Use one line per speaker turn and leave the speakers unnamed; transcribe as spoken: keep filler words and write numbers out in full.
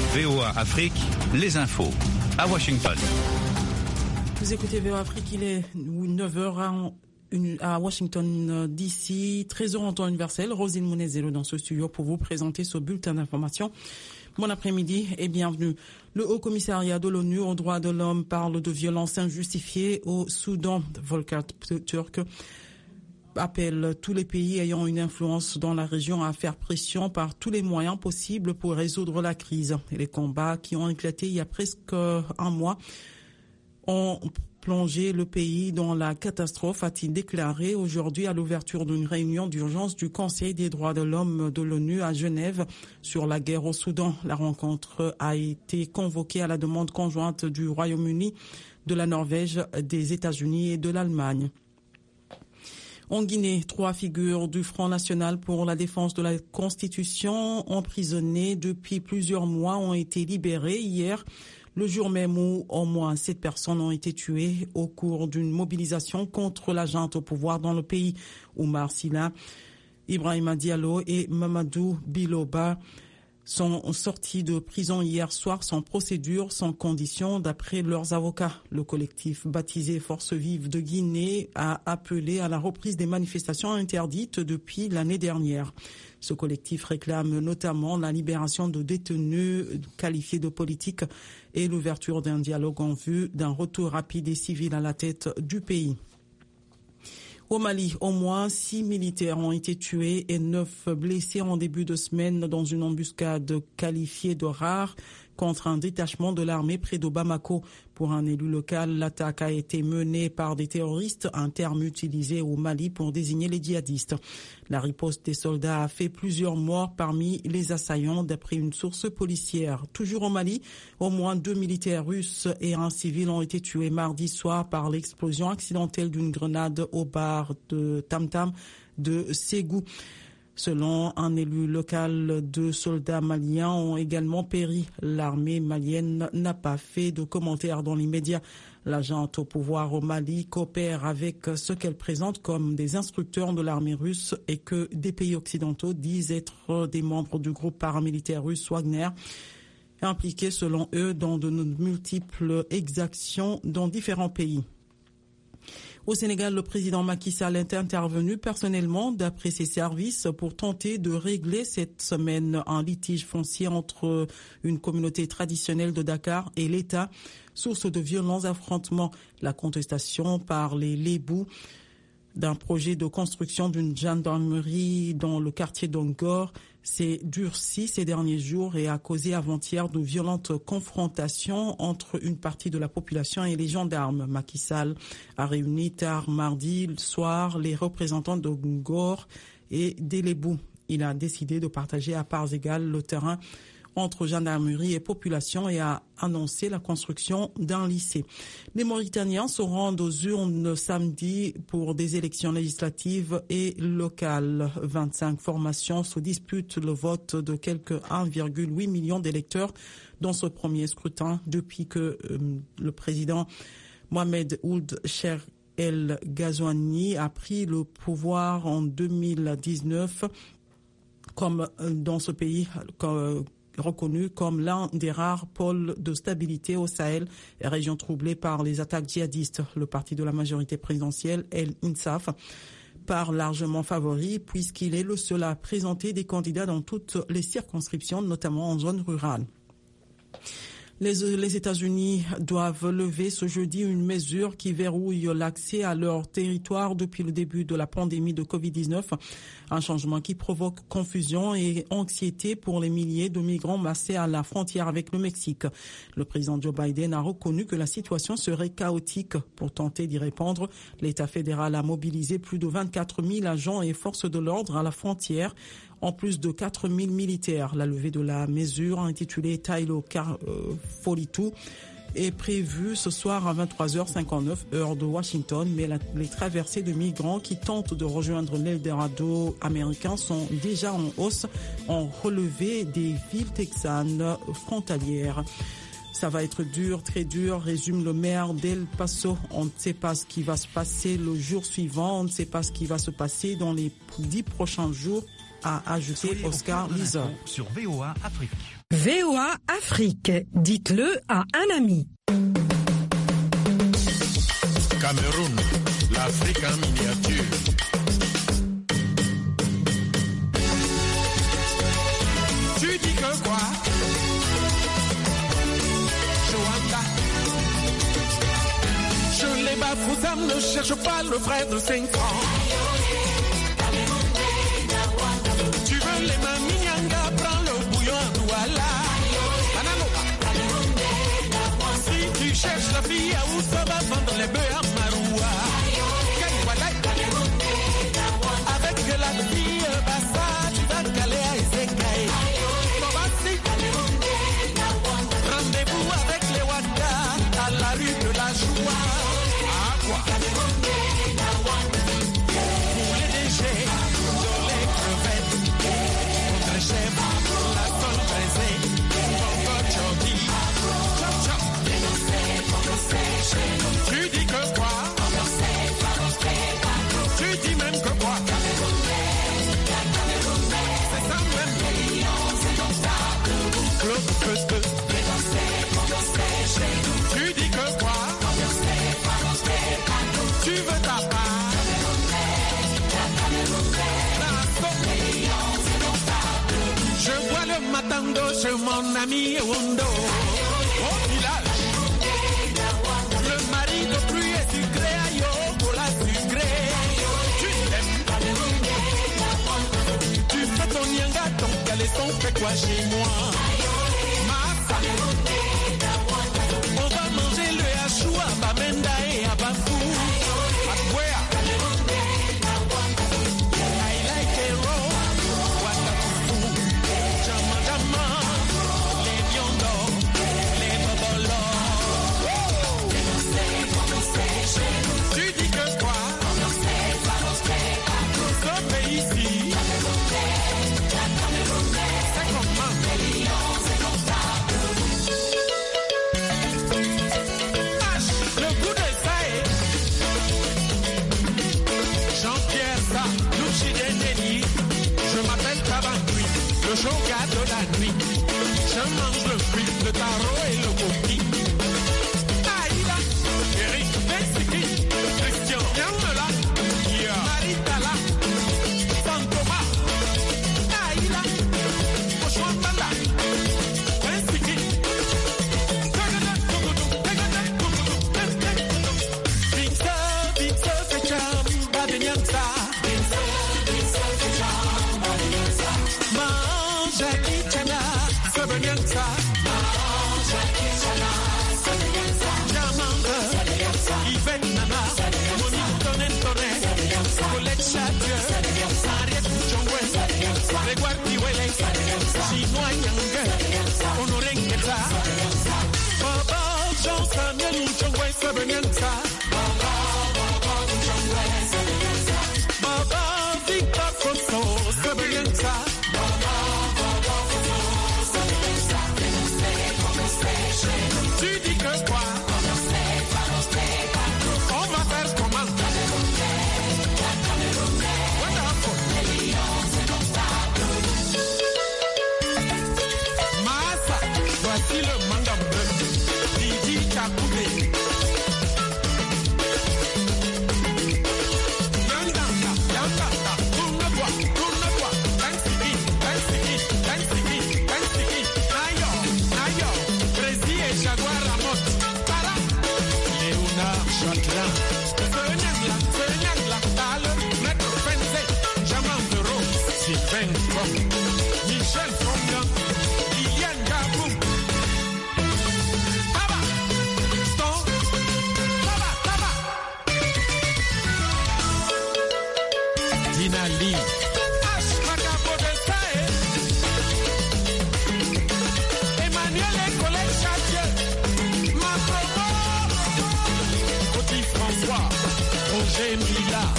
V O A Afrique, les infos à Washington.
Vous écoutez V O A Afrique, il est neuf heures à Washington D C, treize heures en temps universel. Rosine Mounezelo dans ce studio pour vous présenter ce bulletin d'information. Bon après-midi et bienvenue. Le Haut-Commissariat de l'ONU aux droits de l'homme parle de violences injustifiées au Soudan. Volker Turk appelle tous les pays ayant une influence dans la région à faire pression par tous les moyens possibles pour résoudre la crise. Et les combats qui ont éclaté il y a presque un mois ont plongé le pays dans la catastrophe, a-t-il déclaré aujourd'hui à l'ouverture d'une réunion d'urgence du Conseil des droits de l'homme de l'ONU à Genève sur la guerre au Soudan. La rencontre a été convoquée à la demande conjointe du Royaume-Uni, de la Norvège, des États-Unis et de l'Allemagne. En Guinée, trois figures du Front national pour la défense de la Constitution, emprisonnées depuis plusieurs mois, ont été libérées hier, le jour même où au moins sept personnes ont été tuées au cours d'une mobilisation contre la junte au pouvoir dans le pays. Oumar Silla, Ibrahima Diallo et Mamadou Biloba sont sortis de prison hier soir sans procédure, sans condition, d'après leurs avocats. Le collectif baptisé Forces vives de Guinée a appelé à la reprise des manifestations interdites depuis l'année dernière. Ce collectif réclame notamment la libération de détenus qualifiés de politiques et l'ouverture d'un dialogue en vue d'un retour rapide et civil à la tête du pays. Au Mali, au moins six militaires ont été tués et neuf blessés en début de semaine dans une embuscade qualifiée de rare contre un détachement de l'armée près de Bamako. Pour un élu local, l'attaque a été menée par des terroristes, un terme utilisé au Mali pour désigner les djihadistes. La riposte des soldats a fait plusieurs morts parmi les assaillants, d'après une source policière. Toujours au Mali, au moins deux militaires russes et un civil ont été tués mardi soir par l'explosion accidentelle d'une grenade au bar de Tam Tam de Ségou. Selon un élu local, deux soldats maliens ont également péri. L'armée malienne n'a pas fait de commentaires dans l'immédiat. La junte au pouvoir au Mali coopère avec ce qu'elle présente comme des instructeurs de l'armée russe et que des pays occidentaux disent être des membres du groupe paramilitaire russe Wagner, impliqués selon eux dans de multiples exactions dans différents pays. Au Sénégal, le président Macky Sall est intervenu personnellement, d'après ses services, pour tenter de régler cette semaine un litige foncier entre une communauté traditionnelle de Dakar et l'État, source de violents affrontements. La contestation par les Lébous d'un projet de construction d'une gendarmerie dans le quartier d'Ongor s'est durci ces derniers jours et a causé avant-hier de violentes confrontations entre une partie de la population et les gendarmes. Macky Sall a réuni tard mardi soir les représentants d'Ongor et des Lébous. Il a décidé de partager à parts égales le terrain entre gendarmerie et population et a annoncé la construction d'un lycée. Les Mauritaniens se rendent aux urnes samedi pour des élections législatives et locales. vingt-cinq formations se disputent le vote de quelques un virgule huit million d'électeurs dans ce premier scrutin depuis que euh, le président Mohamed Ould Cheikh El Ghazouani a pris le pouvoir en deux mille dix-neuf, comme euh, dans ce pays comme, reconnu comme l'un des rares pôles de stabilité au Sahel, région troublée par les attaques djihadistes. Le parti de la majorité présidentielle, El Insaf, part largement favori puisqu'il est le seul à présenter des candidats dans toutes les circonscriptions, notamment en zone rurale. Les, les États-Unis doivent lever ce jeudi une mesure qui verrouille l'accès à leur territoire depuis le début de la pandémie de covid dix-neuf. Un changement qui provoque confusion et anxiété pour les milliers de migrants massés à la frontière avec le Mexique. Le président Joe Biden a reconnu que la situation serait chaotique. Pour tenter d'y répondre, l'État fédéral a mobilisé plus de vingt-quatre mille agents et forces de l'ordre à la frontière, en plus de quatre mille militaires. La levée de la mesure, intitulée Tailo Folitou, est prévue ce soir à vingt-trois heures cinquante-neuf heure de Washington, mais la, les traversées de migrants qui tentent de rejoindre l'Eldorado américain sont déjà en hausse, en relevé des villes texanes frontalières. Ça va être dur, très dur, résume le maire d'El Paso. On ne sait pas ce qui va se passer le jour suivant, on ne sait pas ce qui va se passer dans les dix prochains jours. a ajouté Oscar Lisa.
Sur V O A Afrique.
V O A Afrique, dites-le à un ami.
Cameroun, l'Afrique en miniature. Tu dis que quoi? Joanda. Je les bafoussam, ne cherche pas le frère de cinq francs. Tu veux les maminianga, prends le bouillon à Douala. Si tu cherches la fille à où ça va vendre les bœufs à Maroua. Avec la fille Bassa, tu vas caler à Ezekaï. Rendez-vous avec les Wanda à la rue de la Joie. À quoi? Pour les déchets, de les crevettes, contre chef, la sonne braisée, encore Jordi. Tu dis que quoi? Tu dis même que quoi? C'est ça même. Claude Feu. Tu dis que quoi? Tu veux ta part? Je vois le matando chez mon ami Wondo. Au village, le mari de pluie est sucré à yo pour la sucré. Tu l'aimes? Tu fais ton nyanga, ton caleçon fait quoi chez moi? Ma femme. On va manger le hachou à Bamenda et à Bafou. À Bouéa. I like it raw. Wakafufu. Jama jama. Les biondo. Les bobolo. Tu dis que quoi? Ce pays-ci. C'est comment? Le goût de ça est Jean-Pierre Sa, Luchi Deneli. Je m'appelle Tabantui, le shoga de la nuit. Je mange le fruit, le taro et le coquille. Aïda, Eric Bensiki, Christian Yamela, Maritala, Santoma, Aïda, Oshwambala, Bensiki. Tu dis que quoi? On va faire comment? Massa, voici le mangambe. Didi Kakoubé. Yanganga, Yanganga, tourne-toi, tourne-toi. Dansiki, dansiki, dansiki, dansiki. Nayo, Nayo, Prési et Jaguar Ramot. Para, Léonard Chatelin. Fenyangla, Fenyangla, Tale, Maître Fenze, Jaman Dero, Sylvain Kom, Michel Fongan, Liliane Gabou. Taba, stop, Taba, Taba. Dina Lee. H. Macabo de Sae. Emmanuel Écolette Chatier. Ma promo. Petit François. Roger Mila.